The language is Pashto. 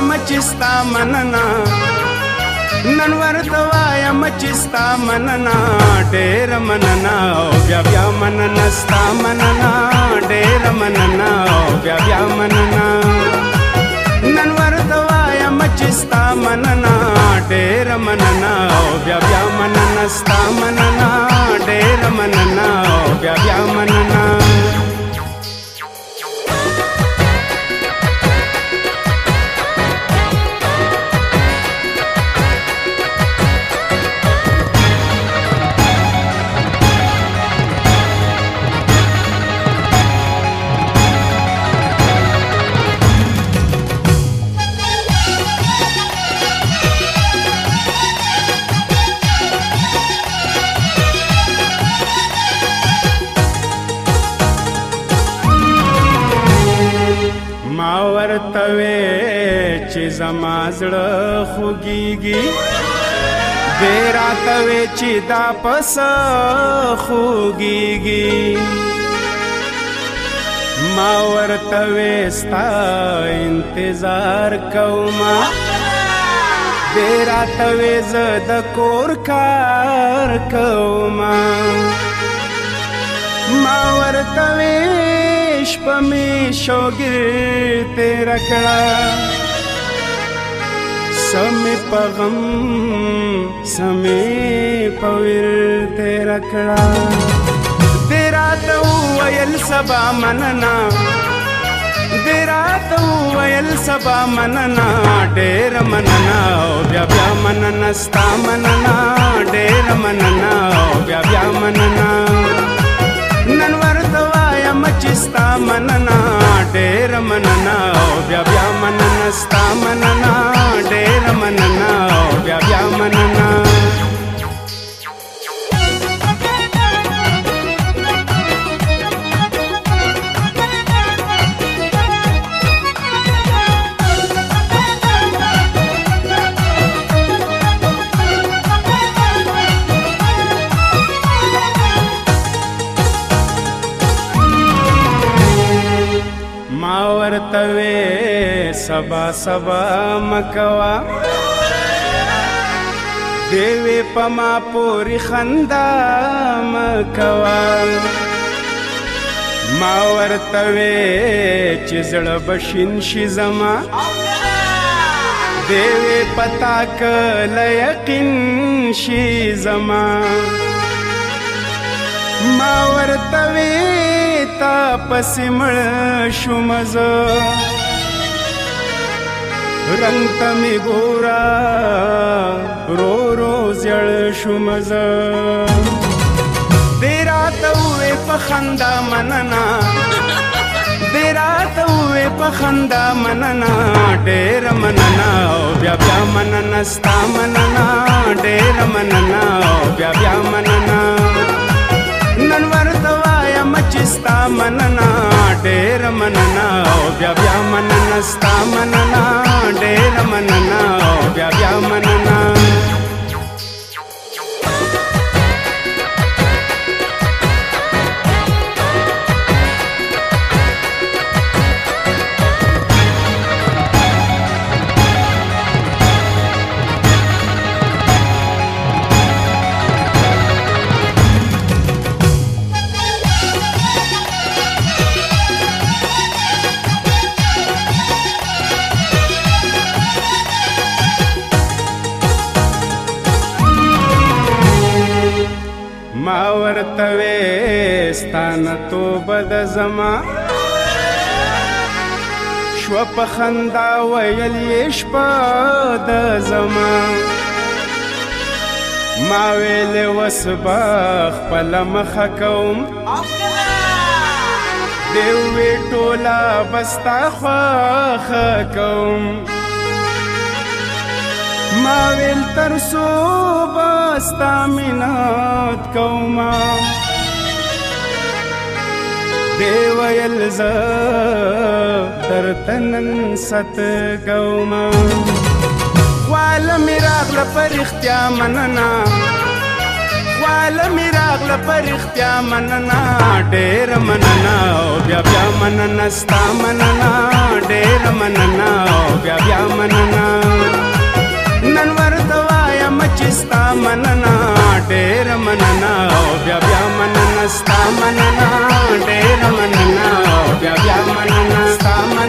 وایم چې ستا مننه نن ورته وایم چې ستا مننه ډېره مننه او بیا بیا مننه ستا مننه ډېره مننه او بیا بیا مننه نن ورته وایم چې ستا مننه ډېره مننه او بیا بیا مننه ستا مننه ډېره مننه او بیا بیا مننه ما ورته وې چې زما زړه خوږیږي دی راته وې چې دا پس خوږیږي ما ورته وې ستا انتظار کوما دی راته وې زه د کور کار کوما ما ورته وې شپه مې شوګیر تیره کړه سمې په غم سمې په ویر تیره کړه دې راته وویل سبا مننه دې راته وویل سبا مننه ډېره مننه او بیا بیا مننه ستا مننه ډېره مننه او بیا بیا مننه نن ورته وایم چې ستا مننه ډېره مننه او بیا بیا مننه ستا مننه ډېره مننه او بیا بیا مننه ما ورته وې سبا سبا مکوا دیوی په ما پورې خندا مکوا ما ورته وې چې زړه به شین شي زما دیوی پتا کله یقین شي زما ما ورته وې تا پسې مړ شوم زه رنګ ته مې ګوره رو رو زیړ شوم زه دې راته ووې په خندا مننه دې راته ووې په خندا مننه ډېره مننه او بیا بیا مننه ستا مننه ډېره مننه او بیا بیا مننه نن ورته وایم چې ستا مننه ډېره مننه او بیا بیا مننه ستا مننه ډېره مننه او بیا بیا مننه ما ورته وې ستا نه توبه د زما شوه په خندا ویل یې شپه د زما ما ویلې اوس به خپله مخه کوم دې ووې ټوله به ستا خوښه کوم ما ویل تر څو به ستا مینات کومه دې ویل زه درته نن ست کومه خواله مې راغله په رښتیا مننه خواله مې راغله په رښتیا مننه ډېره مننه او بیا بیا مننه ستا مننه ډېره ډېر مننه او بیا بیا مننه نن ورته وایم چې ستا مننه ډېر مننه او بیا بیا مننه ستا مننه ډېر مننه او بیا بیا مننه ستا